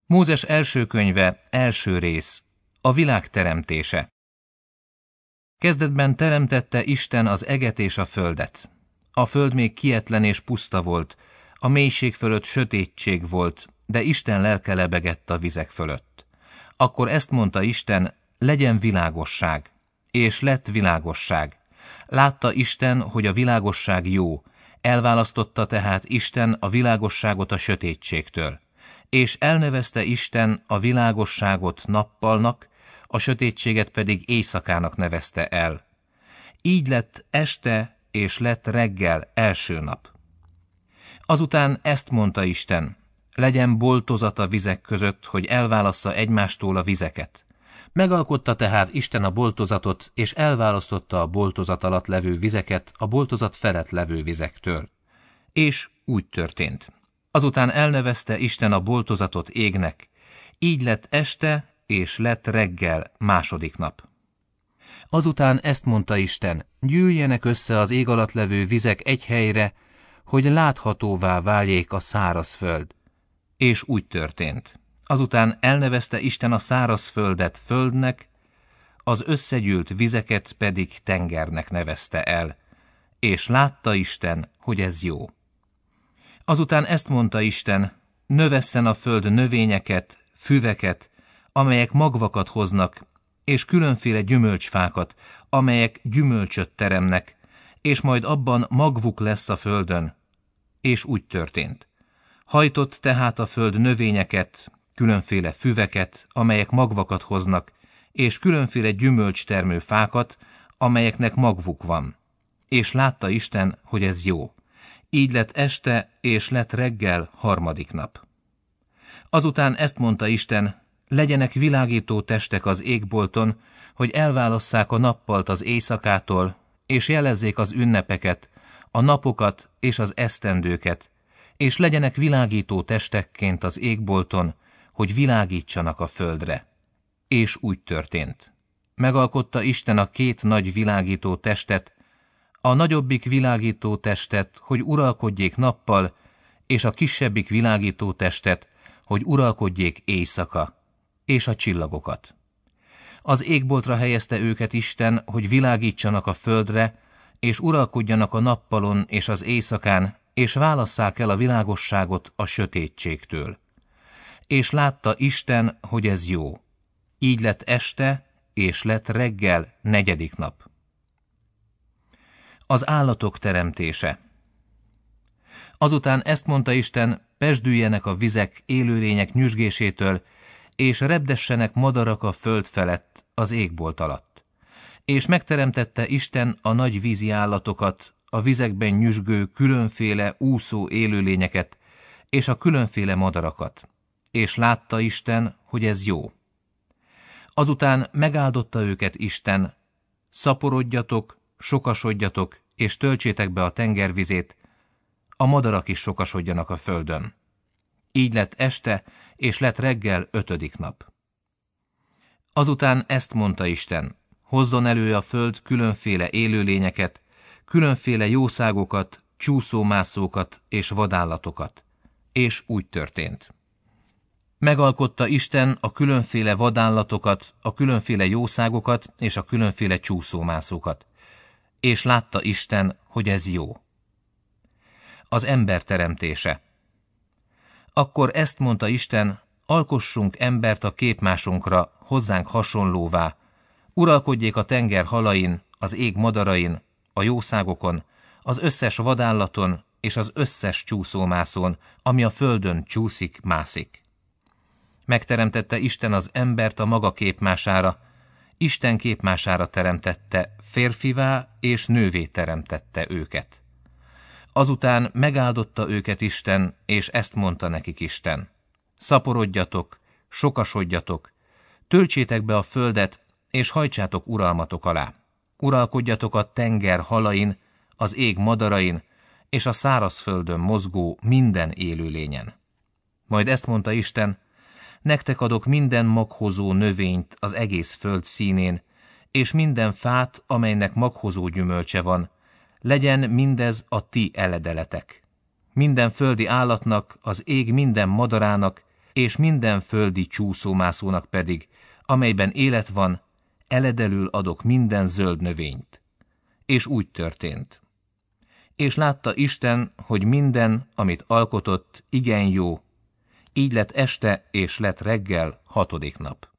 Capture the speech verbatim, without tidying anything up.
Mózes első könyve, első rész, a világ teremtése. Kezdetben teremtette Isten az eget és a földet. A föld még kietlen és puszta volt, a mélység fölött sötétség volt, de Isten lelke lebegett a vizek fölött. Akkor ezt mondta Isten, legyen világosság, és lett világosság. Látta Isten, hogy a világosság jó, elválasztotta tehát Isten a világosságot a sötétségtől. És elnevezte Isten a világosságot nappalnak, a sötétséget pedig éjszakának nevezte el. Így lett este, és lett reggel első nap. Azután ezt mondta Isten, legyen boltozat a vizek között, hogy elválassza egymástól a vizeket. Megalkotta tehát Isten a boltozatot, és elválasztotta a boltozat alatt levő vizeket a boltozat felett levő vizektől. És úgy történt. Azután elnevezte Isten a boltozatot égnek, így lett este, és lett reggel második nap. Azután ezt mondta Isten, gyűljenek össze az ég alatt levő vizek egy helyre, hogy láthatóvá váljék a száraz föld. És úgy történt. Azután elnevezte Isten a száraz földet földnek, az összegyűlt vizeket pedig tengernek nevezte el, és látta Isten, hogy ez jó. Azután ezt mondta Isten, növesszen a föld növényeket, füveket, amelyek magvakat hoznak, és különféle gyümölcsfákat, amelyek gyümölcsöt teremnek, és majd abban magvuk lesz a földön. És úgy történt. Hajtott tehát a föld növényeket, különféle füveket, amelyek magvakat hoznak, és különféle gyümölcstermő fákat, amelyeknek magvuk van. És látta Isten, hogy ez jó. Így lett este, és lett reggel harmadik nap. Azután ezt mondta Isten, legyenek világító testek az égbolton, hogy elválasszák a nappalt az éjszakától, és jelezzék az ünnepeket, a napokat és az esztendőket, és legyenek világító testekként az égbolton, hogy világítsanak a földre. És úgy történt. Megalkotta Isten a két nagy világító testet, a nagyobbik világító testet, hogy uralkodjék nappal, és a kisebbik világító testet, hogy uralkodjék éjszaka, és a csillagokat. Az égboltra helyezte őket Isten, hogy világítsanak a földre, és uralkodjanak a nappalon és az éjszakán, és válasszák el a világosságot a sötétségtől. És látta Isten, hogy ez jó. Így lett este, és lett reggel negyedik nap. Az állatok teremtése. Azután ezt mondta Isten, pesdüljenek a vizek élőlények nyüzsgésétől, és repdessenek madarak a föld felett, az égbolt alatt. És megteremtette Isten a nagy vízi állatokat, a vizekben nyüzsgő különféle úszó élőlényeket, és a különféle madarakat. És látta Isten, hogy ez jó. Azután megáldotta őket Isten, szaporodjatok, sokasodjatok, és töltsétek be a tengervizét, a madarak is sokasodjanak a földön. Így lett este, és lett reggel ötödik nap. Azután ezt mondta Isten, hozzon elő a föld különféle élőlényeket, különféle jószágokat, csúszómászókat és vadállatokat. És úgy történt. Megalkotta Isten a különféle vadállatokat, a különféle jószágokat és a különféle csúszómászókat. És látta Isten, hogy ez jó. Az ember teremtése. Akkor ezt mondta Isten, alkossunk embert a képmásunkra, hozzánk hasonlóvá, uralkodjék a tenger halain, az ég madarain, a jószágokon, az összes vadállaton és az összes csúszómászón, ami a földön csúszik, mászik. Megteremtette Isten az embert a maga képmására, Isten képmására teremtette, férfivá és nővé teremtette őket. Azután megáldotta őket Isten, és ezt mondta nekik Isten. Szaporodjatok, sokasodjatok, töltsétek be a földet, és hajtsátok uralmatok alá. Uralkodjatok a tenger halain, az ég madarain, és a szárazföldön mozgó minden élőlényen. Majd ezt mondta Isten, nektek adok minden maghozó növényt az egész föld színén, és minden fát, amelynek maghozó gyümölcse van, legyen mindez a ti eledeletek. Minden földi állatnak, az ég minden madarának, és minden földi csúszómászónak pedig, amelyben élet van, eledelül adok minden zöld növényt. És úgy történt. És látta Isten, hogy minden, amit alkotott, igen jó, így lett este és lett reggel, hatodik nap.